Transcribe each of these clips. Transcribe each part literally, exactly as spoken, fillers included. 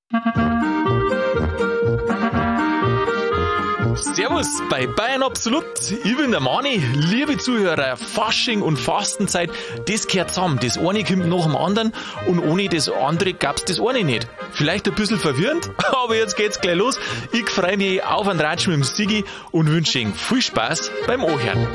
Servus bei Bayern Absolut. Ich bin der Mani. Liebe Zuhörer, Fasching und Fastenzeit, das gehört zusammen. Das eine kommt nach dem anderen und ohne das andere gab's das eine nicht. Vielleicht ein bisschen verwirrend, aber jetzt geht's gleich los. Ich freue mich auf einen Ratsch mit dem Sigi und wünsche Ihnen viel Spaß beim Anhören.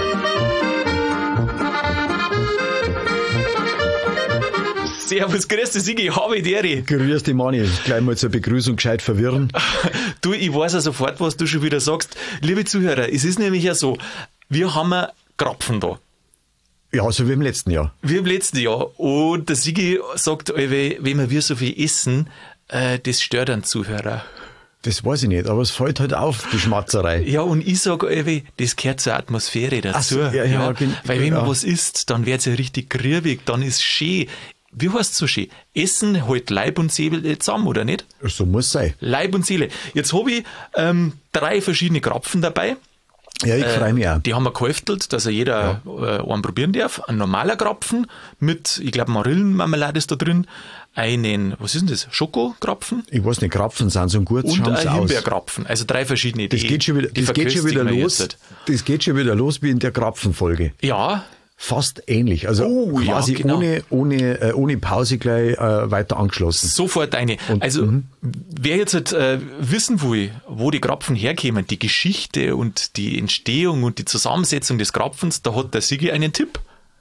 Servus, grüß dich, Sigi, habe ich dir. Grüß dich, Mani. Gleich mal zur Begrüßung gescheit verwirren. Du, ich weiß ja sofort, was du schon wieder sagst. Liebe Zuhörer, es ist nämlich ja so, wir haben einen Krapfen da. Ja, so wie im letzten Jahr. Wie im letzten Jahr. Und der Sigi sagt, wenn wir so viel essen, äh, das stört einen Zuhörer. Das weiß ich nicht, aber es fällt halt auf, die Schmatzerei. Ja, und ich sage, das gehört zur Atmosphäre dazu. Ach so, ja, ja, ja, gen- weil wenn man ja. was isst, dann wird's ja richtig grübig, dann ist schön. Wie heißt so schön? Essen hält Leib und Seele zusammen, oder nicht? So muss sein. Leib und Seele. Jetzt habe ich ähm, drei verschiedene Krapfen dabei. Ja, ich freue mich auch. Die haben wir gehäuftelt, dass er jeder ja. äh, einen probieren darf. Ein normaler Krapfen mit, ich glaube, Marillenmarmelade ist da drin. Einen, was ist denn das? Schokokrapfen? Ich weiß nicht, Krapfen sind so gut, und schauen sie ein aus. Himbeerkrapfen. Also drei verschiedene. Das die, geht schon wieder, die das geht schon wieder verköstigen wir los. jetzt. Das geht schon wieder los wie in der Krapfenfolge. Ja. Fast ähnlich. Also Oh, quasi ja, genau. ohne, ohne, äh, ohne Pause gleich äh, weiter angeschlossen. Sofort eine. Und- Also, mhm. wer jetzt halt, äh, wissen will, wo die Krapfen herkommen, die Geschichte und die Entstehung und die Zusammensetzung des Krapfens, da hat der Sigi einen Tipp.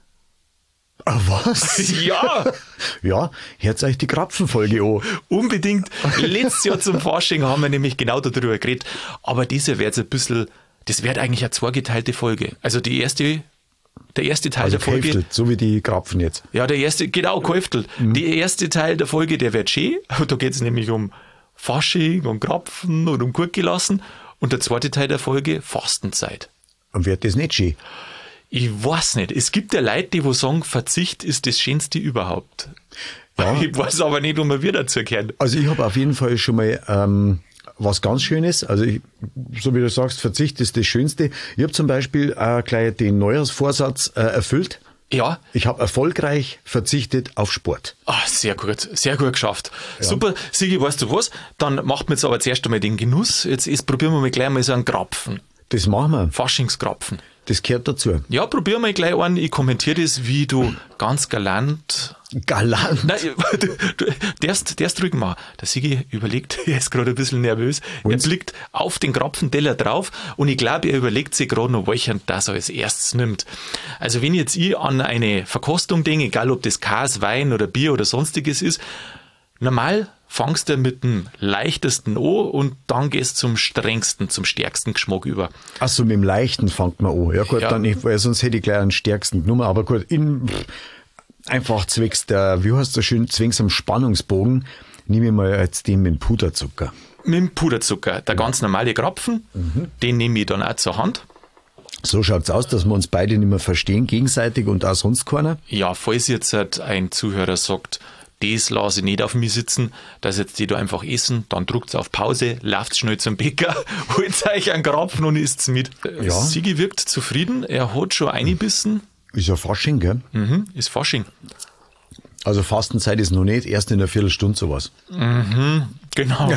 Ah, was? Ja, Ja, hört euch die Krapfenfolge an. unbedingt. Letztes Jahr zum Fasching haben wir nämlich genau darüber geredet. Aber diese wird ein bisschen, das wird eigentlich eine zweigeteilte Folge. Also die erste, der erste Teil Also der Folge. gehäftelt, so wie die Krapfen jetzt. Ja, der erste, genau, gehäuftelt. Mhm. Der erste Teil der Folge, der wird schön. Da geht es nämlich um Fasching und Krapfen und um gut gelassen. Und der zweite Teil der Folge, Fastenzeit. Und wird das nicht schön? Ich weiß nicht. Es gibt ja Leute, die wo sagen, Verzicht ist das Schönste überhaupt. Ja. Ich weiß aber nicht, wo wir wieder dazu gehören. Also ich habe auf jeden Fall schon mal ähm, was ganz Schönes. Also ich, so wie du sagst, Verzicht ist das Schönste. Ich habe zum Beispiel äh, gleich den Neujahrsvorsatz äh, erfüllt. Ja. Ich habe erfolgreich verzichtet auf Sport. Ah, sehr gut, sehr gut geschafft. Super, Sigi, weißt du was? Dann macht man jetzt aber zuerst einmal den Genuss. Jetzt, jetzt probieren wir mal gleich mal so einen Krapfen. Das machen wir. Faschingskrapfen. Das gehört dazu. Ja, probier mal gleich einen. Ich kommentiere das, wie du ganz galant. Galant. Nein, du, du darfst, darfst ruhig machen. Der Sigi überlegt, er ist gerade ein bisschen nervös. Er blickt auf den Krapfenteller drauf und ich glaube, er überlegt sich gerade noch, welchen das als erstes nimmt. Also wenn jetzt ich an eine Verkostung denke, egal ob das Käse, Wein oder Bier oder sonstiges ist, normal fangst du mit dem leichtesten an und dann gehst zum strengsten, zum stärksten Geschmack über. Ach so, mit dem Leichten fängt man an. Ja gut, Ja. dann, ich, weil sonst hätte ich gleich einen stärksten genommen. Aber gut, in, pff, einfach zwecks der, wie heißt das schön, zwecks am Spannungsbogen, nehme ich mal jetzt den mit dem Puderzucker. Mit dem Puderzucker, der ganz normale Krapfen, den nehme ich dann auch zur Hand. So schaut's aus, dass wir uns beide nicht mehr verstehen, gegenseitig und auch sonst keiner. Ja, falls jetzt halt ein Zuhörer sagt, das lasse ich nicht auf mich sitzen, dass jetzt die da einfach essen, dann druckt's auf Pause, lauft's schnell zum Bäcker, holt euch einen Krapfen und isst's mit. Ja. Sigi wirkt zufrieden, er hat schon eingebissen, Ist ja Fasching, gell? mhm, ist Fasching. Also Fastenzeit ist noch nicht, erst in einer Viertelstunde sowas. Genau.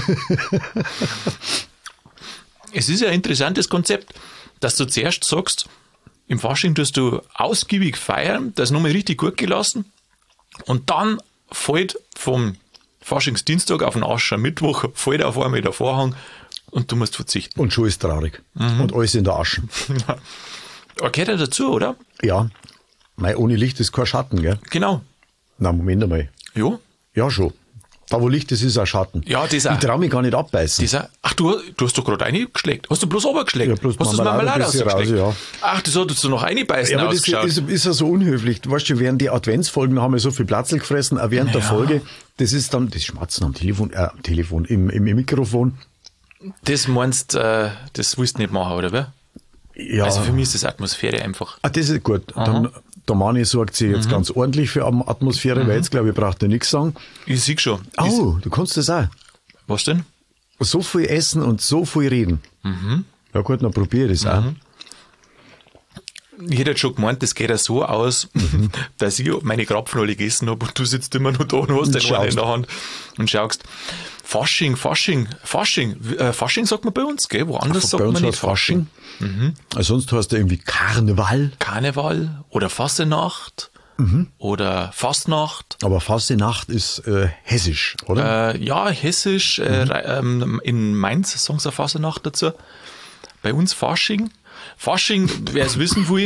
Es ist ja ein interessantes Konzept, dass du zuerst sagst, im Fasching tust du ausgiebig feiern, das nochmal richtig gut gelassen und dann fällt vom Faschingsdienstag auf den Aschermittwoch, fällt auf einmal der Vorhang und du musst verzichten. Und schon ist traurig. Und alles in der Asche. Aber gehört ja dazu, oder? Ja, mei, ohne Licht ist kein Schatten, gell? Genau. Na, Moment einmal. Jo. Ja, schon. Da, wo Licht ist, ist auch Schatten. Ja, das auch. Ich trau mich gar nicht abbeißen. Dieser, ach, du, du hast doch gerade eingeschleckt. Hast du bloß runtergeschleckt? Ja, bloß hast du das Marmelade Marmelade ein bisschen ausgeschleckt? raus, Ach, das hattest du noch reinbeißen Ja, aber das ausgeschaut. ist, ist ja so unhöflich. Du weißt schon, während die Adventsfolgen haben wir so viel Platzel gefressen, auch während der Ja. Folge. Das ist dann, das Schmatzen am Telefon, äh, am Telefon, im, im, im Mikrofon. Das meinst, äh, das willst du nicht machen, oder wer? Ja, Also für mich ist das Atmosphäre einfach. ah, das ist gut. Dann, der Mani sorgt sich jetzt ganz ordentlich für Am- Atmosphäre, weil jetzt, glaube ich, braucht er nichts sagen. Ich sehe schon. Oh, du kannst das auch. Was denn? So viel essen und so viel reden. Ja gut, dann probier das auch. Ich hätte schon gemeint, das geht ja so aus, mhm. dass ich meine Krapfen alle gegessen habe und du sitzt immer noch da und hast den einen in der Hand und schaust. Fasching, Fasching, Fasching. Äh, Fasching sagt man bei uns, gell? Woanders Ach, sagt man nicht Fasching. Fasching. Mhm. Also sonst heißt er irgendwie Karneval. Karneval oder Fassenacht mhm. oder Fastnacht. Aber Fassenacht ist äh, hessisch, oder? Äh, ja, hessisch. Mhm. Äh, ähm, in Mainz sagen sie Fassenacht dazu. Bei uns Fasching. Fasching, wer es wissen will,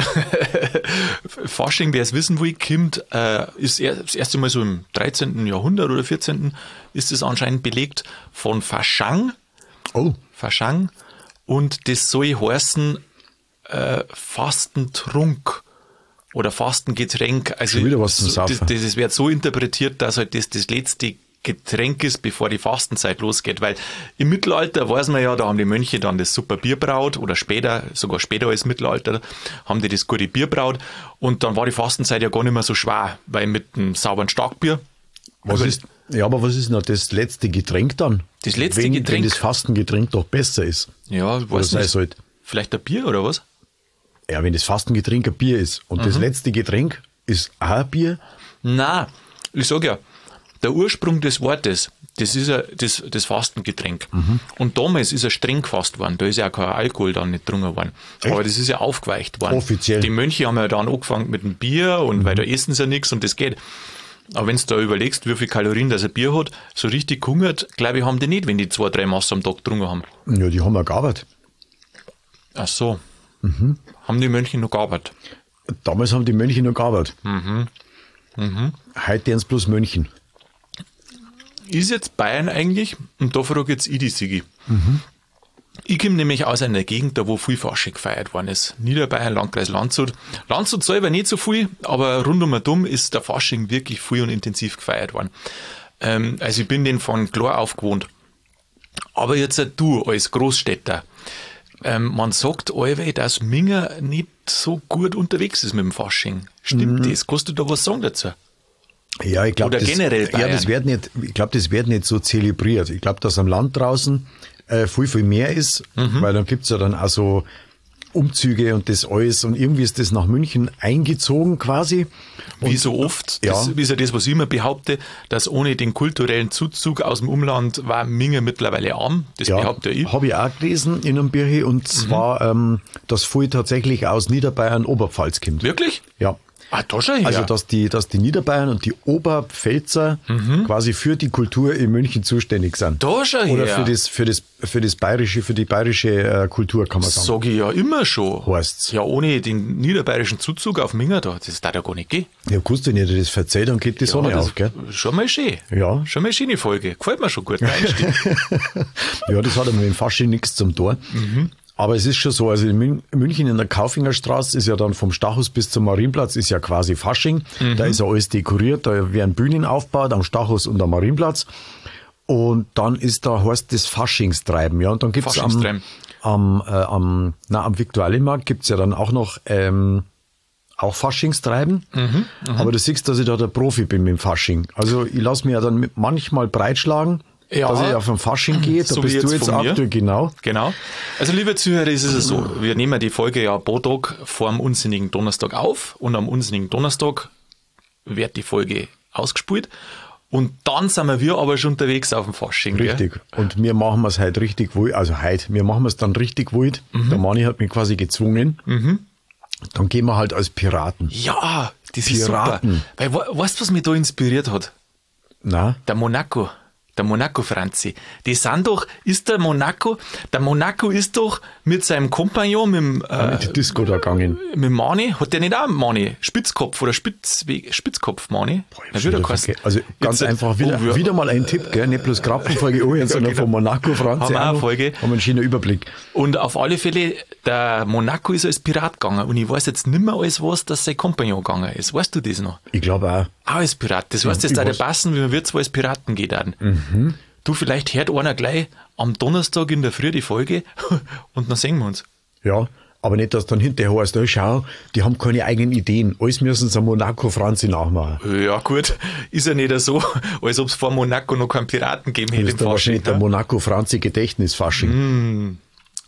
Fasching, wer es wissen will, kommt, äh, ist er, das erste Mal so im dreizehnten Jahrhundert oder vierzehnten ist es anscheinend belegt von Faschang. Oh. Faschang. Und das soll heißen äh, Fastentrunk oder Fastengetränk. Also schon wieder was zum so, das, Saufen. das wird so interpretiert, dass halt das das letzte Getränk ist, bevor die Fastenzeit losgeht, weil im Mittelalter weiß man ja, da haben die Mönche dann das super Bier braut oder später, sogar später als Mittelalter, haben die das gute Bier braut und dann war die Fastenzeit ja gar nicht mehr so schwer, weil mit einem sauberen Starkbier. Was ist, ja, aber was ist noch das letzte Getränk dann? Das letzte wenn, Getränk? Wenn das Fastengetränk doch besser ist. Ja, ich weiß nicht. Halt. Vielleicht ein Bier oder was? Ja, wenn das Fastengetränk ein Bier ist und mhm. das letzte Getränk ist auch ein Bier? Nein, ich sag ja, der Ursprung des Wortes, das ist ja das, das Fastengetränk. Mhm. Und damals ist er streng gefasst worden. Da ist ja auch kein Alkohol dann nicht drungen worden. Echt? Aber das ist ja aufgeweicht worden. Offiziell. Die Mönche haben ja dann angefangen mit dem Bier und mhm. weil da essen sie ja nichts und das geht. Aber wenn du da überlegst, wie viel Kalorien das ein Bier hat, so richtig gehungert, glaube ich, haben die nicht, wenn die zwei, drei Maß am Tag getrunken haben. Ja, die haben ja gearbeitet. Ach so. Mhm. Haben die Mönche noch gearbeitet? Damals haben die Mönche noch gearbeitet. Mhm. Mhm. Heute wären es bloß Mönchen. Ist jetzt Bayern eigentlich, und da frage jetzt ich die Sigi. Mhm. Ich komme nämlich aus einer Gegend, da wo viel Fasching gefeiert worden ist. Niederbayern, Landkreis Landshut. Landshut selber nicht so viel, aber rund um dumm ist der Fasching wirklich viel und intensiv gefeiert worden. Ähm, also ich bin den von klar aufgewohnt. Aber jetzt du als Großstädter, ähm, man sagt allweil, dass Minger nicht so gut unterwegs ist mit dem Fasching. Stimmt mhm. das? Kannst du da was sagen dazu? Ja, ich glaube, das, generell ja, das wird nicht, ich glaube, das wird nicht so zelebriert. Ich glaube, dass am Land draußen äh, viel, viel mehr ist, mhm. weil dann gibt's ja dann auch so Umzüge und das alles und irgendwie ist das nach München eingezogen quasi. Wie und, so oft, das ja. ist ja das, was ich immer behaupte, dass ohne den kulturellen Zuzug aus dem Umland war Minger mittlerweile arm. Das ja, behaupte ich. Habe ich auch gelesen in einem Birche und zwar, mhm. ähm, dass viel tatsächlich aus Niederbayern, Oberpfalz kommt. Wirklich? Ja. Ah, da schon, ja. Also, dass die, dass die Niederbayern und die Oberpfälzer mhm. quasi für die Kultur in München zuständig sind. Da schon, Oder ja. für das, für das, für das bayerische, für die bayerische äh, Kultur, kann man sagen. Sag ich ja immer schon. Heißt's. Ja, ohne den niederbayerischen Zuzug auf Minger da, das darf ja gar nicht gehen. Ja, kannst du, wenn ihr das verzeiht, dann geht die ja, Sonne auf, gell? Schon mal schön. Ja. Schon mal schöne Folge. Gefällt mir schon gut. Einstieg. Ja, das hat aber mit dem Fasching nichts zum Tor. Mhm. Aber es ist schon so, also in München in der Kaufingerstraße ist ja dann vom Stachus bis zum Marienplatz ist ja quasi Fasching. Mhm. Da ist ja alles dekoriert, da werden Bühnen aufgebaut am Stachus und am Marienplatz. Und dann ist da, heißt das Faschingstreiben, ja. Und dann gibt's am, am, äh, am, na, am Viktualienmarkt gibt's ja dann auch noch, ähm, auch Faschingstreiben. Mhm, aber du siehst, dass ich da der Profi bin mit dem Fasching. Also ich lasse mich ja dann manchmal breitschlagen. Ja, dass ich auf den Fasching gehe, da so bist jetzt du jetzt aktuell, genau. Genau. Also, liebe Zuhörer, ist es so, wir nehmen die Folge ja pro Tag vor dem unsinnigen Donnerstag auf und am unsinnigen Donnerstag wird die Folge ausgespielt und dann sind wir aber schon unterwegs auf dem Fasching. Richtig. Gell? Und wir machen es halt richtig wild, also heute, wir machen es dann richtig wild. Mhm. Der Mani hat mich quasi gezwungen. Mhm. Dann gehen wir halt als Piraten. Ja, das Piraten. Ist super. Weil, weißt du, was mich da inspiriert hat? Na? Der Monaco. Der Monaco-Franzi. Die sind doch, ist der Monaco, der Monaco ist doch mit seinem Kompagnon, mit dem, äh, mit der Disco da gegangen. Mit dem Mani, hat der nicht auch Mani? Spitzkopf oder Spitz, Spitzkopf Mani? Ja, wieder also ganz Jetzt, einfach, wieder, oh, wieder mal ein Tipp, gell? Nicht bloß Krappenfolge anhören, sondern genau. Von Monaco-Franzi. Haben wir auch Folge. Haben wir einen schönen Überblick. Und auf alle Fälle, der Monaco ist als Pirat gegangen und ich weiß jetzt nicht mehr alles was, dass sein Kompagnon gegangen ist. Weißt du das noch? Ich glaube auch. Auch als Pirat. Das heißt, das würde passen, wie wir zwei als Piraten gehen dann. Mhm. Du, vielleicht hört einer gleich am Donnerstag in der Früh die Folge und dann sehen wir uns. Ja, aber nicht, dass dann hinterher heißt, oh, schau, die haben keine eigenen Ideen. Alles müssen sie Monaco-Franzi nachmachen. Ja gut, ist ja nicht so, als ob es vor Monaco noch keinen Piraten gegeben hätte. Das ist wahrscheinlich der Monaco-Franzi-Gedächtnisfasching. Mm.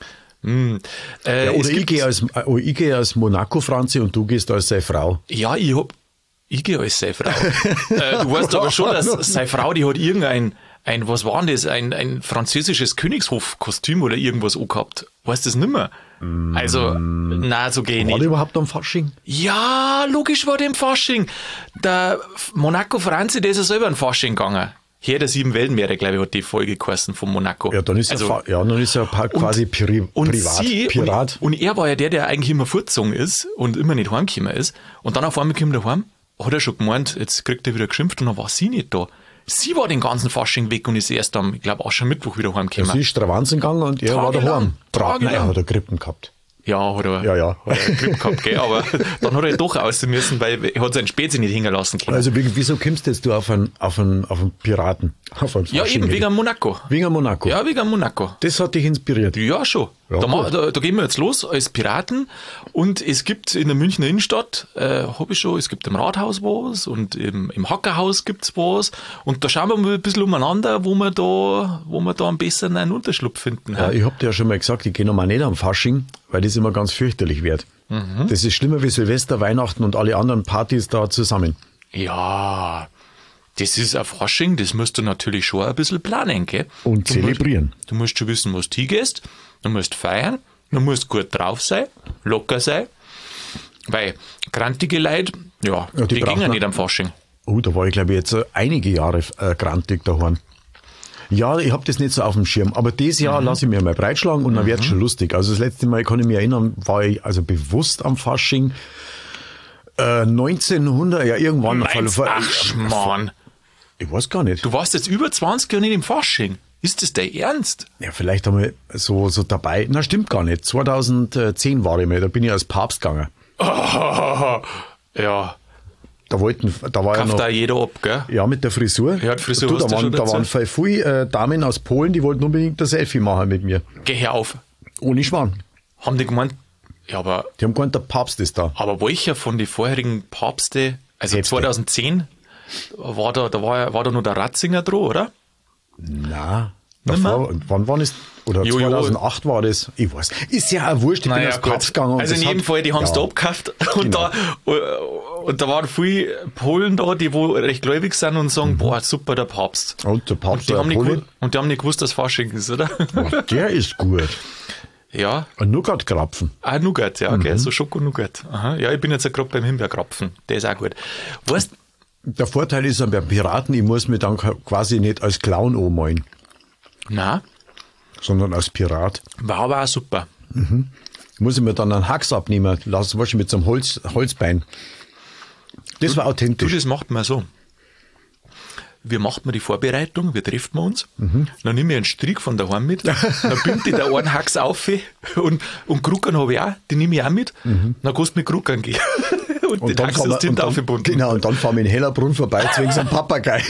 Mm. Äh, Ja, oder ich gehe als, äh, ich gehe als Monaco-Franzi und du gehst als seine Frau. Ja, ich hab, ich gehe als seine Frau. äh, du weißt aber schon, dass seine Frau, die hat irgendein, ein, was war denn das, ein, ein französisches Königshofkostüm oder irgendwas angehabt. Weißt du das nimmer? Mm. Also, nein, so gehe ich nicht. War die überhaupt am Fasching? Ja, logisch war der im Fasching. Der Monaco Franzi, der ist ja selber in Fasching gegangen. Herr der sieben Weltmeere, glaube ich, hat die Folge geheißen von Monaco. Ja, dann ist also, er, ja, dann ist er quasi und, Pri und privat, sie, Pirat. Und, und er war ja der, der eigentlich immer fortgezogen ist und immer nicht heimgekommen ist. Und dann auf einmal kommt er heim, hat er schon gemeint, jetzt kriegt er wieder geschimpft und dann war sie nicht da. Sie war den ganzen Fasching weg und ist erst am, ich glaube, auch schon Mittwoch wieder heimgekommen. Ja, sie ist Stravanzen gegangen und er war daheim. Tagelang. Nein, er hat er Grippen gehabt. Ja, hat er, ja, ja. Hat er Glück gehabt, gell? Aber dann hat er doch raus müssen, weil er hat seinen Spezi nicht hängen lassen können. Also wieso kommst jetzt du auf einen, auf einen, auf einen Piraten? Auf einen ja, eben wegen Monaco. Wegen Monaco? Ja, wegen Monaco. Das hat dich inspiriert? Ja, schon. Ja, da, da, da gehen wir jetzt los als Piraten und es gibt in der Münchner Innenstadt, äh, habe ich schon, es gibt im Rathaus was und im, im Hackerhaus gibt's was und da schauen wir mal ein bisschen umeinander, wo wir da, wo wir da am besten einen Unterschlupf finden. Ja, ich hab dir ja schon mal gesagt, ich gehe nochmal nicht am Fasching, weil das immer ganz fürchterlich wird. Mhm. Das ist schlimmer wie Silvester, Weihnachten und alle anderen Partys da zusammen. Ja, das ist ein Fasching, das musst du natürlich schon ein bisschen planen, gell? Und du zelebrieren. Musst, du musst schon wissen, wo du hingehst, du musst feiern, du musst gut drauf sein, locker sein, weil grantige Leute, ja, ja die, die gingen nicht am Fasching. Oh, da war ich glaube ich jetzt einige Jahre äh, grantig daheim. Ja, ich hab das nicht so auf dem Schirm, aber dieses Jahr mhm. lasse ich mir mal breitschlagen und dann mhm. wird's schon lustig. Also das letzte Mal, kann ich mich erinnern, war ich also bewusst am Fasching äh, neunzehnhundert, ja irgendwann. Meinst, Fall, ach, Mann. Ich weiß gar nicht. Du warst jetzt über zwanzig Jahre nicht im Fasching. Ist das dein Ernst? Ja, vielleicht einmal so, so dabei. Na, stimmt gar nicht. zweitausendzehn war ich mal, da bin ich als Papst gegangen. Oh, ja. Da wollten, da war Kauft ja noch, da jeder ab, gell? Ja, mit der Frisur. Ja, die Frisur du, hast da du waren, schon da dazu. waren viele äh, Damen aus Polen, die wollten unbedingt ein Selfie machen mit mir. Geh her auf. Ohne Schwan. Haben die gemeint, ja, aber. Die haben gemeint, der Papst ist da. Aber welcher von den vorherigen Papste, also Päpste. zweitausendzehn, war da, da war, war da nur der Ratzinger dran, oder? Na. Davor, wann war das? Oder jo, zweitausendacht jo. war das? Ich weiß. Ist ja auch wurscht, ich naja, bin als Papst gegangen. Also in jedem hat, Fall, die haben es ja, da abgekauft und, genau. da, und da waren viele Polen da, die wo recht gläubig sind und sagen, mhm. boah, super, der Papst. Und der Papst, und die, haben nicht gewusst, und die haben nicht gewusst, dass Fasching ist, oder? Oh, der ist gut. Ja. Ein Nougat-Krapfen. Ah, Nougat, ja, okay, mhm. so Schoko-Nougat. Aha. Ja, ich bin jetzt gerade beim Himbeerkrapfen, der ist auch gut. Weißt, der Vorteil ist beim Piraten, ich muss mich dann quasi nicht als Clown anmalen. Nein. Sondern als Pirat. War aber auch super. Mhm. Muss ich mir dann einen Hax abnehmen lassen, wahrscheinlich mit so einem Holz, Holzbein. Das war authentisch. Du, das macht man so. Wir machen wir die Vorbereitung, wir treffen wir uns, mhm. dann nehme ich einen Strick von daheim mit, dann binde ich da einen Hax auf und, und Kruckern habe ich auch, die nehme ich auch mit, mhm. dann kannst du mit Kruckern gehen. Und, und den Hax ist hinten aufgebunden. Genau, und dann fahren wir in Hellerbrunn vorbei, zwingen so einen Papagei.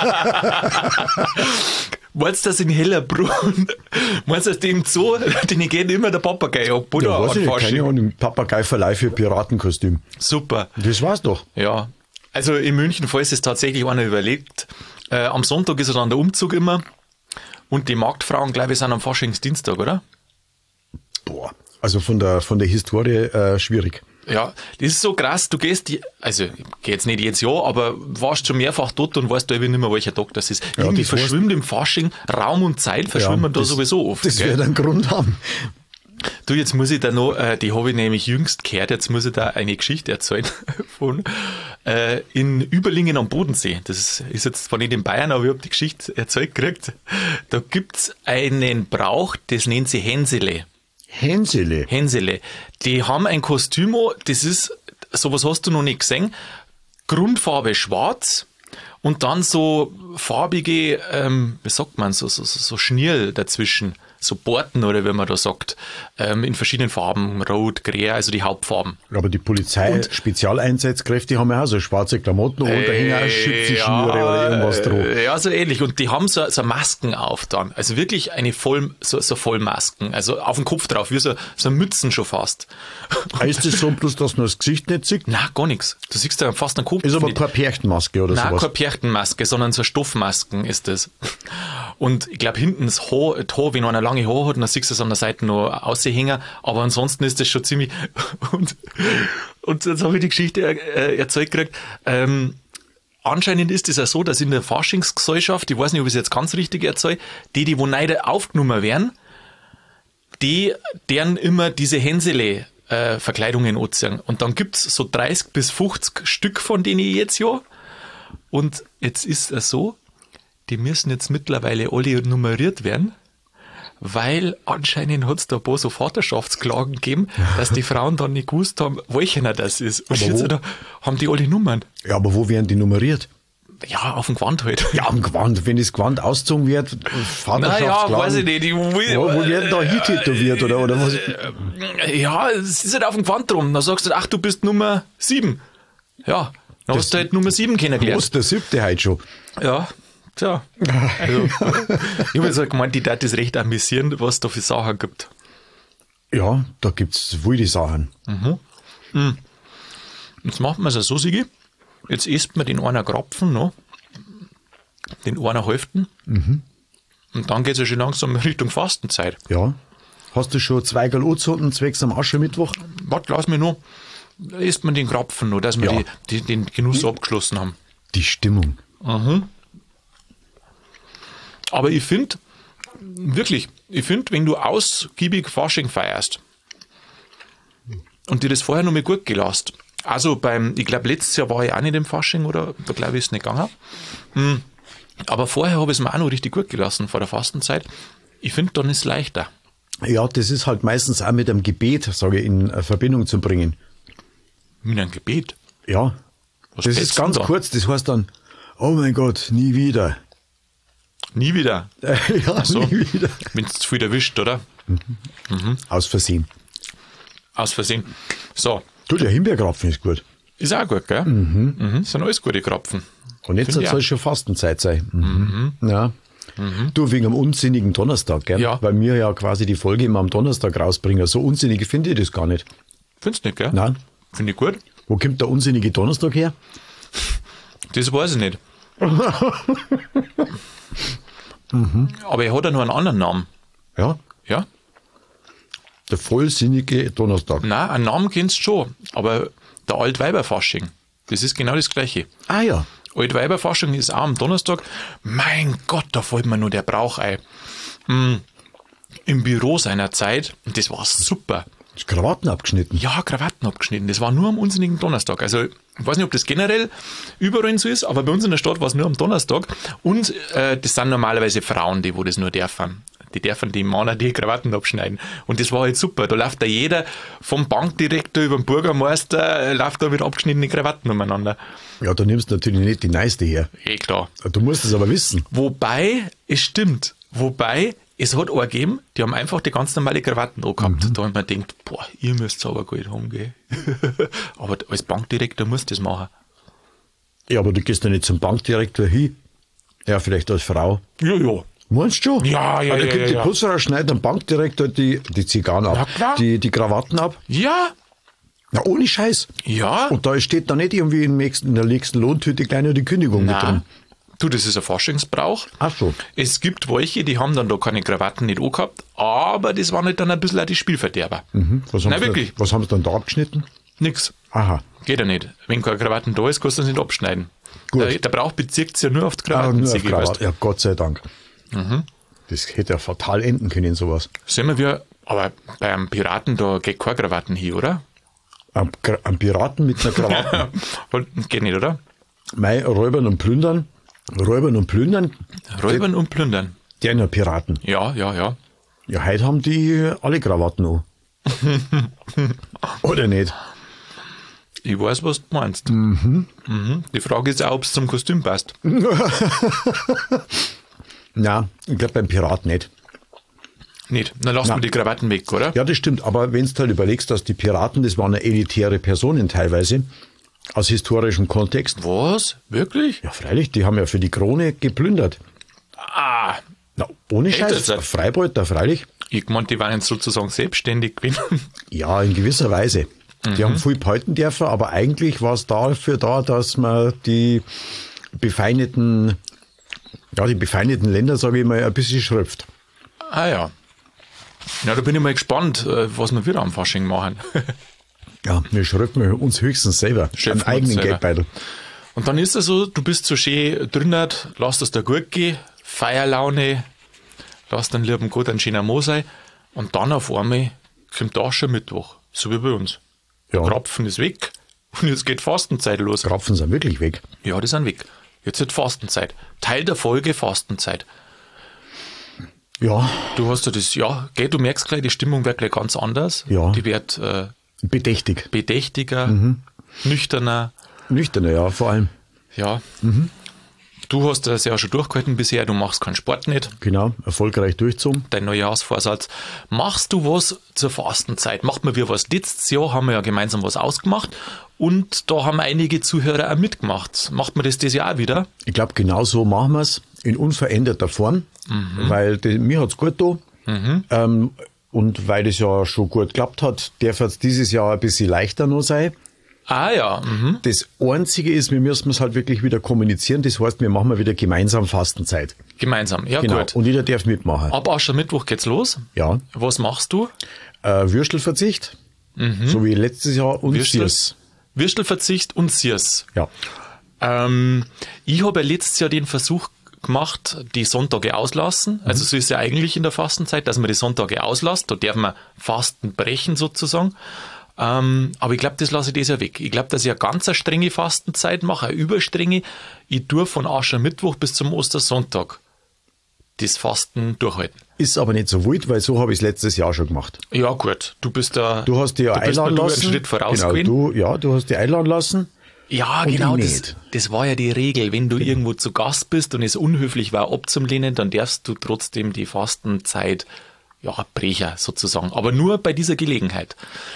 Meinst du das in Hellerbrunn? Meinst du das dem Zoo, den gehen immer der Papagei ab, oder? Ja, weiß ich nicht, keine Ahnung, Papageiverleih für Piratenkostüm. Super. Das war's doch. Ja. Also in München, falls es tatsächlich einer überlegt, äh, am Sonntag ist ja dann der Umzug immer und die Marktfrauen, glaube ich, sind am Faschingsdienstag, oder? Boah, also von der, von der Historie äh, schwierig. Ja, das ist so krass, du gehst, die, also ich geh jetzt nicht jedes Jahr, aber warst schon mehrfach dort und weißt du nicht mehr, welcher Tag das ist. Ja, Irgendwie das verschwimmt im Fasching, Raum und Zeit verschwimmen ja, da das, sowieso oft. Das wird einen Grund haben. Du, jetzt muss ich da noch, äh, die habe ich nämlich jüngst gehört, jetzt muss ich da eine Geschichte erzählen von äh, in Überlingen am Bodensee. Das ist, ist jetzt zwar nicht in Bayern, aber ich habe die Geschichte erzählt gekriegt. Da gibt's einen Brauch, das nennt sich Hänsele. Hänsele? Hänsele. Die haben ein Kostüm, das ist, sowas hast du noch nicht gesehen, Grundfarbe schwarz und dann so farbige, ähm, wie sagt man, so, so, so Schnirl dazwischen. So Borten oder wie man da sagt, ähm, in verschiedenen Farben, rot, grün, also die Hauptfarben. Aber die Polizei-Spezialeinsatzkräfte haben ja auch so schwarze Klamotten äh, und da hängen auch Schützenschnüre ja, oder irgendwas drauf. Ja, so ähnlich. Und die haben so, so Masken auf dann. Also wirklich eine Voll, so, so Vollmasken. Also auf dem Kopf drauf, wie so, so Mützen schon fast. Heißt das so bloß, dass man das Gesicht nicht sieht? Nein, gar nichts. Du siehst ja fast einen Kopf. Ist aber nicht. keine Perchtenmaske oder Nein, sowas? Nein, keine Perchtenmaske, sondern so Stoffmasken ist das. Und ich glaube, hinten das Haar, das Haar, wenn einer lange Haar hat, dann siehst du es an der Seite noch aushängen. Aber ansonsten ist das schon ziemlich... Und, und jetzt habe ich die Geschichte äh, erzählt gekriegt. Ähm, anscheinend ist es ja so, dass in der Faschingsgesellschaft, ich weiß nicht, ob ich es jetzt ganz richtig erzähle, die, die wo neu aufgenommen werden, die, deren immer diese Hänsele äh, Verkleidungen anziehen. Und dann gibt's so dreißig bis fünfzig Stück von denen jetzt ja. Und jetzt ist es so, die müssen jetzt mittlerweile alle nummeriert werden, weil anscheinend hat's da ein paar so Vaterschaftsklagen gegeben, dass die Frauen dann nicht gewusst haben, welcher das ist. Und Aber jetzt wo? da, haben die alle Nummern. Ja, aber wo werden die nummeriert? Ja, auf dem Gewand halt. Ja, am Gewand. Wenn das Gewand ausgezogen wird, Vaterschaftsklagen. Naja, weiß ich nicht. Ich will, Wo, wo werden da hintätowiert oder, oder was? Ja, es ist halt auf dem Gewand drum. Dann sagst du, ach, du bist Nummer sieben. Ja, dann Das- hast du halt Nummer sieben Wo kennengelernt. ist der siebte heute schon? Ja, tja. Also, ich habe jetzt halt gemeint, die darf das recht amüsieren, was es da für Sachen gibt. Ja, da gibt's wilde Sachen. Jetzt macht man es so, Sigi. Jetzt isst man den einer Krapfen noch, den einer Hälften. Und dann geht es ja schon langsam Richtung Fastenzeit. Ja. Hast du schon zwei Gal angezogen, zwecks am Aschermittwoch? Warte, lass mich noch. Da isst man den Krapfen noch, dass wir Ja. die, die, den Genuss abgeschlossen haben. Die Stimmung. Aber ich finde, wirklich, ich finde, wenn du ausgiebig Fasching feierst und dir das vorher noch mal gut gelassen, also beim, ich glaube, letztes Jahr war ich auch nicht im Fasching, oder da glaube ich, ist es nicht gegangen. Hm. Aber vorher habe ich es mir auch noch richtig gut gelassen, vor der Fastenzeit. Ich finde, dann ist es leichter. Ja, das ist halt meistens auch mit einem Gebet, sage ich, in äh, Verbindung zu bringen. Mit einem Gebet. Ja. Was das betest ist ganz du da? kurz, das heißt dann, oh mein Gott, nie wieder. Nie wieder. Äh, ja, So. nie wieder. Wenn es zu viel erwischt, oder? Aus Versehen. Aus Versehen. So. Du, der Himbeerkrapfen ist gut. Ist auch gut, gell? Mhm. Mhm. Sind alles gute Krapfen. Und jetzt Find ich soll auch. schon Fastenzeit sein. Mhm. Ja. Du, wegen am unsinnigen Donnerstag, gell? Ja. Weil wir ja quasi die Folge immer am Donnerstag rausbringen. So unsinnig finde ich das gar nicht. Findest du nicht, gell? Nein. Finde ich gut. Wo kommt der unsinnige Donnerstag her? Das weiß ich nicht. Aber er hat ja noch einen anderen Namen. Ja, Ja? der vollsinnige Donnerstag. Nein, einen Namen kennst du schon. Aber der Altweiberfasching, das ist genau das Gleiche. Ah ja. Altweiberfasching ist auch am Donnerstag. Mein Gott, da fällt mir nur der Brauch ein. Hm, Im Büro seiner Zeit, und das war super. Ist Krawatten abgeschnitten. Ja, Krawatten abgeschnitten. Das war nur am unsinnigen Donnerstag. Also, ich weiß nicht, ob das generell überall so ist, aber bei uns in der Stadt war es nur am Donnerstag. Und äh, das sind normalerweise Frauen, die wo das nur dürfen. Die dürfen die Männer die Krawatten abschneiden. Und das war halt super. Da läuft da jeder vom Bankdirektor über den Bürgermeister, äh, läuft da mit abgeschnittenen Krawatten umeinander. Ja, da nimmst du natürlich nicht die Neiste her. Eh klar. Du musst es aber wissen. Wobei, es stimmt. Wobei, es hat auch gegeben, die haben einfach die ganz normale Krawatten angehabt. Da hat man gedacht, boah, ihr müsst aber Geld haben, gell. Aber als Bankdirektor musst du das machen. Ja, aber du gehst ja nicht zum Bankdirektor hin. Ja, vielleicht als Frau. Ja, ja. Meinst du? Ja, ja, Weil da ja, gibt ja, die ja. Putzfrau, schneidet dem Bankdirektor die, die Zigarren ab. Ja, klar. Die, die Krawatten ab. Ja, Ja, ohne Scheiß. ja. Und da steht da nicht irgendwie im nächsten, in der nächsten Lohntüte gleich nur die Kündigung mit drin. Nein. Du, das ist ein Faschingsbrauch. Ach so. Es gibt welche, die haben dann da keine Krawatten nicht angehabt, aber das waren halt dann ein bisschen auch die Spielverderber. Was haben Nein, sie wirklich. Da, was haben sie dann da abgeschnitten? Nix. Aha. Geht ja nicht. Wenn keine Krawatten da ist, kannst du das nicht abschneiden. Gut. Der, der Brauch bezieht sich ja nur auf die Ah, Krawatten. nur auf Sigi, Krawatte. weißt du. Ja, Gott sei Dank. Das hätte ja fatal enden können, sowas. Sehen wir, aber beim Piraten, da geht keine Krawatten hin, oder? Am, Gra- am Piraten mit einer Krawatte. Geht nicht, oder? Mei, Räubern und Plündern. Räubern und Plündern. Räubern und plündern. Die sind ja Piraten. Ja, ja, ja. Ja, heute haben die alle Krawatten an. Oder nicht? Ich weiß, was du meinst. Mhm. Die Frage ist auch, ob es zum Kostüm passt. Na, ich glaube beim Pirat nicht. Nicht. Dann lassen Na. wir die Krawatten weg, oder? Ja, das stimmt. Aber wenn du halt überlegst, dass die Piraten, das waren ja elitäre Personen teilweise, aus historischem Kontext. Was? Wirklich? Ja, freilich, die haben ja für die Krone geplündert. Ah, Na, ohne Echt Scheiß. jetzt? Freibeuter, freilich. ich meinte, die waren jetzt sozusagen selbstständig gewesen. Ja, in gewisser Weise. Die haben viel behalten dürfen, aber eigentlich war es dafür da, dass man die befeindeten Ja, die befeindeten Länder, sage ich mal, ein bisschen Schrift. Ah ja. Ja, da bin ich mal gespannt, was wir wieder am Fasching machen. Ja, wir schriften uns höchstens selber. Schöpfen einen eigenen uns selber. Geldbeutel. Und dann ist es so, du bist so schön drinnen, lass es dir gut gehen, Feierlaune, lass den lieben Gott ein schöner Mo sein. Und dann auf einmal kommt da schon Mittwoch, so wie bei uns. Der Ja. Krapfen ist weg und jetzt geht Fastenzeit los. Krapfen sind wirklich weg. Ja, die sind weg. Jetzt wird Fastenzeit. Teil der Folge Fastenzeit. Ja, Du hast ja das, ja, gell, du merkst gleich, die Stimmung wird gleich ganz anders. Ja. Die wird äh, bedächtig. bedächtiger, nüchterner. Nüchterner, ja, vor allem. Ja. Du hast das ja schon durchgehalten bisher, du machst keinen Sport nicht. Genau, erfolgreich durchzogen. Dein Neujahrsvorsatz. Machst du was zur Fastenzeit? Macht man wir was? Letztes Jahr haben wir ja gemeinsam was ausgemacht und da haben einige Zuhörer auch mitgemacht. Macht man das dieses Jahr auch wieder? Ich glaube, genau so machen wir es, in unveränderter Form, weil die, mir hat's gut getan. Ähm, und weil das ja schon gut geklappt hat, darf es dieses Jahr ein bisschen leichter noch sein. Ah ja, mhm. Das Einzige ist, wir müssen es halt wirklich wieder kommunizieren. Das heißt, wir machen mal wieder gemeinsam Fastenzeit. Gemeinsam, ja Genau. gut. Und jeder darf mitmachen. Ab Aschermittwoch geht's los. Ja. Was machst du? Äh, Würstelverzicht, so wie letztes Jahr und Würstel? Sirs. Würstelverzicht und Sirs. Ja. Ähm, ich habe ja letztes Jahr den Versuch gemacht, die Sonntage auslassen. Also so ist es ja eigentlich in der Fastenzeit, dass man die Sonntage auslässt. Da darf man Fasten brechen sozusagen. Ähm, aber ich glaube, das lasse ich das ja weg. Ich glaube, dass ich eine ganz eine strenge Fastenzeit mache, eine überstrenge. Ich tue von Aschermittwoch bis zum Ostersonntag das Fasten durchhalten. Ist aber nicht so wild, weil so habe ich es letztes Jahr schon gemacht. Ja gut, du bist da... Du hast dich ja du bist mir einladen nur lassen. einen Schritt voraus genau, gewesen. du, ja, du hast dich einladen lassen. Ja, Und genau, ich das, nicht. das war ja die Regel. Wenn du irgendwo zu Gast bist und es unhöflich war, abzulehnen, dann darfst du trotzdem die Fastenzeit, ja, brechen sozusagen. Aber nur bei dieser Gelegenheit.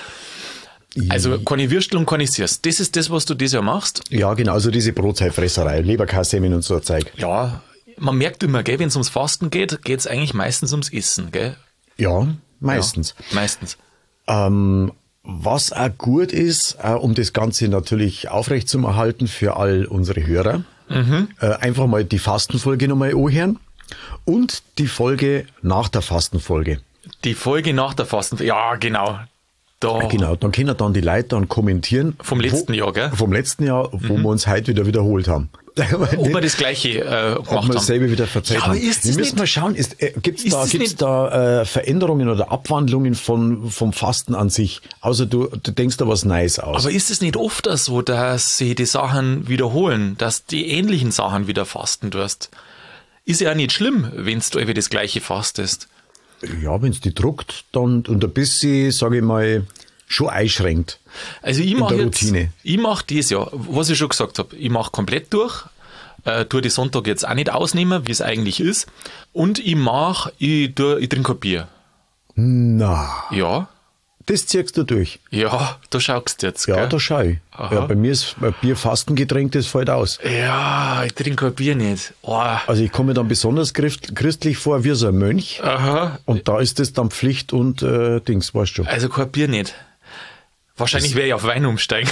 Also keine Würstel und keine Sirs. Das ist das, was du dieses Jahr machst. Ja, genau, also diese Brotzeitfresserei, Leberkassemmeln und so ein Zeug. Ja, man merkt immer, gell, wenn es ums Fasten geht, geht es eigentlich meistens ums Essen, gell? Ja, meistens. Ja, meistens. Ähm, was auch gut ist, äh, um das Ganze natürlich aufrechtzuerhalten für all unsere Hörer, Mhm. äh, einfach mal die Fastenfolge nochmal anhören und die Folge nach der Fastenfolge. Die Folge nach der Fasten, ja, genau. Da, Genau, dann können dann die Leute dann kommentieren. Vom letzten wo, Jahr, gell? Vom letzten Jahr, wo wir uns heute wieder wiederholt haben. Ob wir das Gleiche äh, Ob gemacht wir haben. selber wieder verzeiht Ja, aber haben. ist Wir das müssen nicht- mal schauen, ist, äh, gibt's Ist da, das gibt's nicht- da äh, Veränderungen oder Abwandlungen von, vom Fasten an sich? Außer du, du denkst da was Neues aus. Aber ist es nicht oft so, dass sie die Sachen wiederholen, dass die ähnlichen Sachen wieder fasten tust? Ist ja auch nicht schlimm, wenn du irgendwie das Gleiche fastest. Ja, wenn es die druckt dann, und ein bisschen, sage ich mal, schon einschränkt. Also ich In mache der jetzt, Routine. ich mache das ja, was ich schon gesagt habe, ich mache komplett durch, äh, tue die Sonntag jetzt auch nicht ausnehmen, wie es eigentlich ist, und ich mache, ich, tue- ich trinke kein Bier. Na, Ja, das ziehst du durch. ja, da schaust du jetzt, Ja, gell? da schau ich. Aha. Ja, bei mir ist ein Bier-Fastengetränk, das fällt aus. Ja, ich trinke kein Bier nicht. Oh. Also ich komme mir dann besonders christ- christlich vor wie so ein Mönch. Aha, Und da ist das dann Pflicht und äh, Dings, weißt du schon. also kein Bier nicht. Wahrscheinlich werde ich auf Wein umsteigen.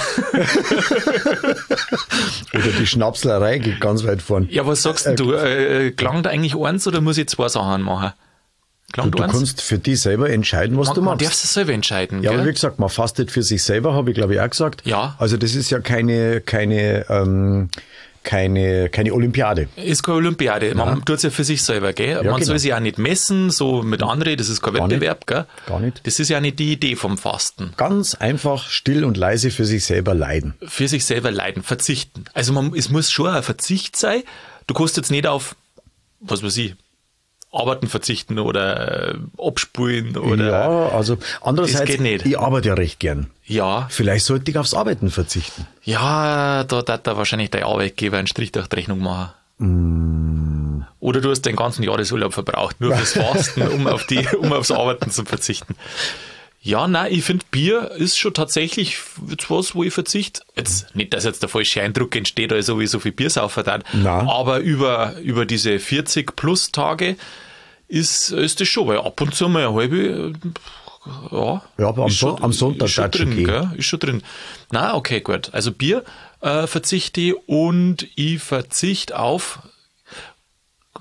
Oder die Schnapslerei geht ganz weit vorn. Ja, was sagst denn du? Äh, klangt eigentlich eins oder muss ich zwei Sachen machen? Du, Klangt du eins? kannst für dich selber entscheiden, was man, du man machst. darf es selber entscheiden. Ja, aber wie gell? gesagt, man fastet für sich selber, habe ich glaube ich auch gesagt. Ja. Also das ist ja keine, keine, ähm, keine, keine Olympiade. Ist keine Olympiade. Man tut es ja für sich selber, gell? Man genau. soll sich auch nicht messen, so mit anderen, das ist kein Gar nicht. Wettbewerb, gell? Gar nicht. Das ist ja nicht die Idee vom Fasten. Ganz einfach still und leise für sich selber leiden. Für sich selber leiden, verzichten. Also man, es muss schon ein Verzicht sein. Du kannst jetzt nicht auf, was weiß ich, Arbeiten verzichten oder äh, abspulen oder. Ja, also andererseits, geht nicht. ich arbeite ja recht gern. Ja, Vielleicht sollte ich aufs Arbeiten verzichten. ja, da darf da wahrscheinlich dein Arbeitgeber einen Strich durch die Rechnung machen. Mm. Oder du hast den ganzen Jahresurlaub verbraucht, nur fürs Fasten, um auf die, um aufs Arbeiten zu verzichten. Ja, nein, ich finde, Bier ist schon tatsächlich jetzt was, wo ich verzichte. Jetzt, nicht, dass jetzt der falsche Eindruck entsteht, also wie so viel Bier saufen dann. Nein. Aber über, über diese vierzig plus Tage ist, ist das schon, weil ab und zu mal eine halbe, ja. Ja, aber am ist Son- am Sonntag ist schon darf's schon drin, gehen. gell? Ist schon drin. Na, okay, gut. Also Bier äh, verzichte ich und ich verzichte auf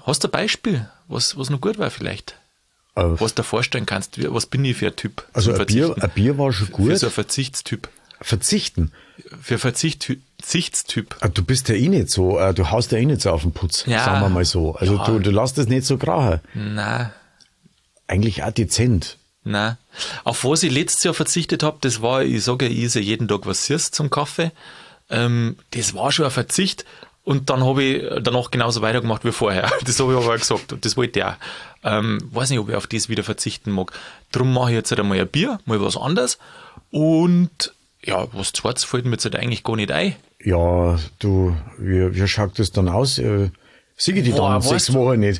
Hast du ein Beispiel, was, was noch gut war vielleicht? Äh, Was du dir vorstellen kannst, wie- was bin ich für ein Typ? Also zum ein Bier, Verzichten? ein Bier war schon Für gut. so ein Verzichtstyp. Verzichten. Für Verzicht, Verzichtstyp. Ah, Du bist ja eh nicht so, äh, du haust ja eh nicht so auf den Putz, Ja. sagen wir mal so. Also Ja. du, du lässt das nicht so krachen. Na, Eigentlich auch dezent. na. Auf was ich letztes Jahr verzichtet habe, das war, ich sage ja, ich esse jeden Tag was Süßes zum Kaffee. Ähm, das war schon ein Verzicht. Und dann habe ich danach genauso weitergemacht wie vorher. Das habe ich aber auch gesagt. Und das wollte ich auch. Ähm, weiß nicht, ob ich auf das wieder verzichten mag. Darum mache ich jetzt halt einmal ein Bier, mal was anderes. Und ja, was Zweites fällt mir jetzt halt eigentlich gar nicht ein. Ja, du, wie, wie schaut das dann aus? Äh, Siege die Boah, dann weißt sechs du- Wochen nicht.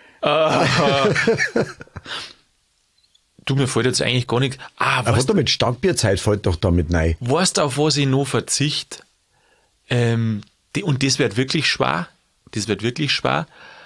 Du, mir fällt jetzt eigentlich gar nichts. Ah, Aber weißt, was mit Starkbierzeit fällt doch damit rein. weißt du, auf was ich noch verzichte? Ähm, die, und das wird wirklich schwer. Das wird wirklich schwer.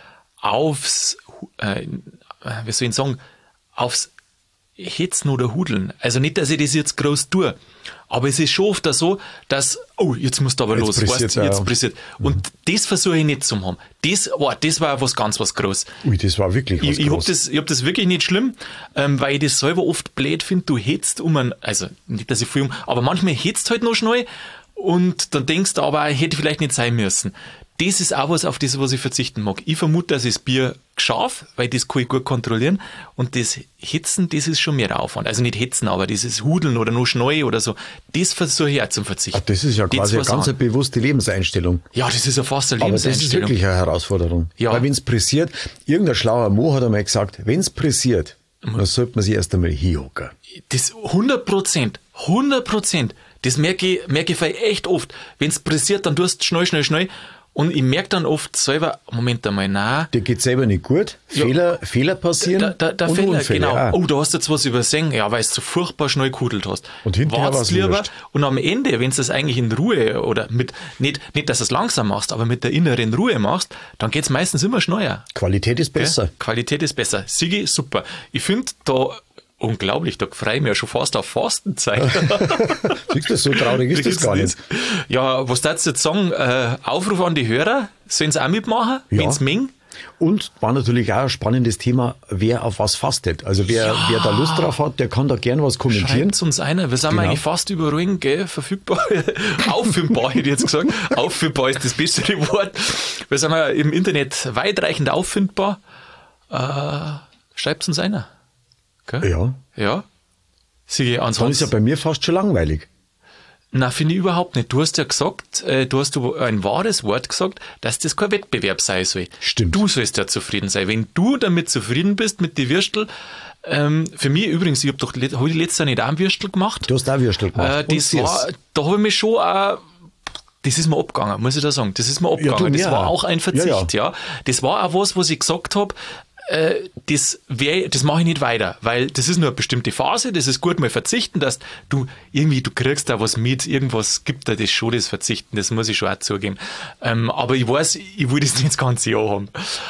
Aufs, äh, wie soll ich sagen, aufs Hetzen oder Hudeln. Also nicht, dass ich das jetzt groß tue. Aber es ist schon oft so, dass, oh, jetzt musst du aber Jetzt los, pressiert, weißt, jetzt ja. pressiert. Und das versuche ich nicht zu haben. Das, wow, das war was ganz was groß. Ui, das war wirklich was Ich, ich habe groß. das, ich hab das wirklich nicht schlimm, ähm, weil ich das selber oft blöd finde. Du hetzt um einen, also nicht, dass ich viel um, aber manchmal hetzt halt noch schnell und dann denkst du aber, hätte vielleicht nicht sein müssen. Das ist auch was, auf das, was ich verzichten mag. Ich vermute, dass ich das Bier schaffe, weil das kann ich gut kontrollieren. Und das Hitzen, das ist schon mehr Aufwand. Also nicht Hitzen, aber dieses Hudeln oder nur Schneu oder so, das versuche ich auch zum Verzichten. Ah, das ist ja Die quasi eine zwei ganz Sachen. eine bewusste Lebenseinstellung. Ja, das ist ja fast eine Aber das ist Lebenseinstellung. wirklich eine Herausforderung. Ja. Weil wenn es pressiert, irgendein schlauer Mo hat einmal gesagt, wenn es pressiert, dann sollte man sich erst einmal hinhocken. Das hundert Prozent, hundert Prozent. Das merke ich, merke ich vielleicht echt oft. Wenn es pressiert, dann tust du schnell, schnell, schnell. Und ich merke dann oft selber, Moment einmal, nein. Dir geht selber nicht gut, Ja. Fehler, Fehler passieren Der, der, der und Fehler, Unfälle. genau. auch. Oh, da hast du jetzt was übersehen. Ja, weil du so furchtbar schnell gekudelt hast. Und hinterher Wart's war's lieber. wurscht. Und am Ende, wenn du das eigentlich in Ruhe oder mit, nicht, nicht, dass du es langsam machst, aber mit der inneren Ruhe machst, dann geht's meistens immer schneller. Qualität ist besser. Gell? Qualität ist besser. Sigi, super. Ich finde da unglaublich, da freue ich mich ja schon fast auf Fastenzeit. Siehst du, so traurig ist das gar nicht. Ja, was darfst du jetzt sagen? Äh, Aufruf an die Hörer, sollen sie auch mitmachen, Ja. wenn es mengen? Und war natürlich auch ein spannendes Thema, wer auf was fastet. Also wer, Ja. wer da Lust drauf hat, der kann da gern was kommentieren. Schreibt uns einer. Wir sind Genau. eigentlich fast überall gell, verfügbar. Auffindbar, hätte ich jetzt gesagt. Auffindbar ist das bessere Wort. Wir sind ja im Internet weitreichend auffindbar. Äh, schreibt uns einer. Gell? Ja, Ja. Sieh, dann ist ja ansonsten. bei mir fast schon langweilig. Na, finde ich überhaupt nicht. Du hast ja gesagt, äh, du hast ein wahres Wort gesagt, dass das kein Wettbewerb sein soll. Stimmt. Du sollst ja zufrieden sein. Wenn du damit zufrieden bist mit die Würstel, ähm, für mich übrigens, ich habe doch le- hab ich letztes Jahr nicht auch einen Würstel gemacht. Du hast auch Würstel gemacht. Äh, Und das süß. war, da habe ich mich schon auch, das ist mir abgegangen, muss ich da sagen. Das ist mir Ja, abgegangen. du, das mir war auch. auch ein Verzicht, ja, Ja, Das war auch was, was ich gesagt habe, äh, das wär, das mache ich nicht weiter, weil das ist nur eine bestimmte Phase, das ist gut mal verzichten, dass du irgendwie, du kriegst da was mit, irgendwas gibt da das schon, das Verzichten, das muss ich schon auch zugeben. Ähm, aber ich weiß, ich will das nicht das ganze Jahr haben.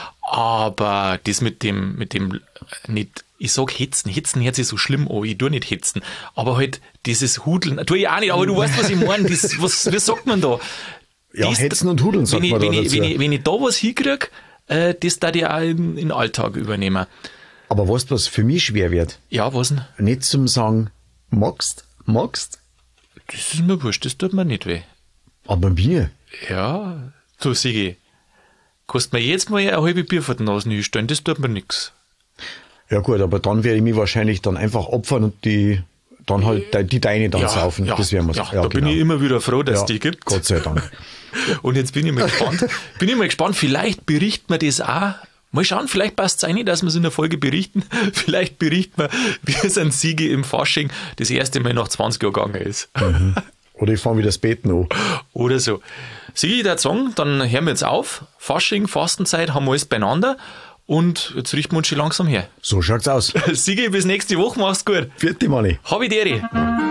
Aber das mit dem, mit dem, nicht, ich sag hetzen, hetzen hört sich so schlimm an, ich tu nicht hetzen, aber halt dieses Hudeln, tu ich auch nicht, aber du weißt, was ich meine, das, was, wie sagt man da? Ja, Das- hetzen und hudeln, sagt wenn ich, man da wenn, ich, dazu. wenn, ich, wenn ich da was hinkriege, äh, das darf ich auch in, in den Alltag übernehmen. Aber weißt du, was für mich schwer wird? Ja, was denn? Nicht zum sagen, magst, magst, Das ist mir wurscht, das tut mir nicht weh. aber mir. Ja, du Sigi, kannst mir jetzt mal eine halbe Bier vor die Nase hinstellen, das tut mir nix. Ja gut, aber dann werde ich mich wahrscheinlich dann einfach opfern und die dann halt de- die Deine dann saufen. ja, das werden wir ja, da bin genau. ich immer wieder froh, dass es Ja, die gibt. Gott sei Dank. Und jetzt bin ich mal gespannt. bin ich mal gespannt, vielleicht berichten wir das auch. Mal schauen, vielleicht passt es ein, dass wir es in der Folge berichten. Vielleicht berichten wir, wie es ein Sigi im Fasching das erste Mal nach zwanzig Jahren gegangen ist. Oder ich fange wieder das Beten an. Oder so. Sigi, der Song, dann hören wir jetzt auf. Fasching, Fastenzeit, haben wir alles beieinander. Und jetzt richten wir uns schon langsam her. So schaut's aus. Sigi, bis nächste Woche, mach's gut. Vierte Mani. Hab ich dir.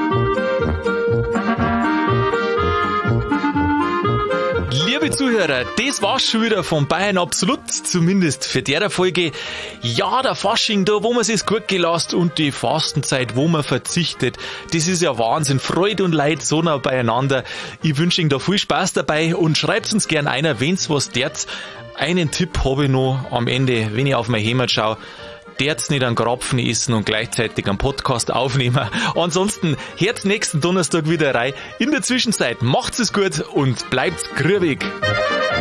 Liebe Zuhörer, das war's schon wieder von Bayern Absolut, zumindest für der Folge. Ja, der Fasching da, wo man sich's gut gelassen und die Fastenzeit, wo man verzichtet. Das ist ja Wahnsinn. Freude und Leid so nah beieinander. Ich wünsche Ihnen da viel Spaß dabei und schreibt uns gern einer, wenn's was derz. einen Tipp habe ich noch am Ende, wenn ich auf mein Heimat schaue. Der's nicht einen Krapfen essen und gleichzeitig einen Podcast aufnehmen. Ansonsten, hört's nächsten Donnerstag wieder rein. In der Zwischenzeit macht's es gut und bleibt's grübig.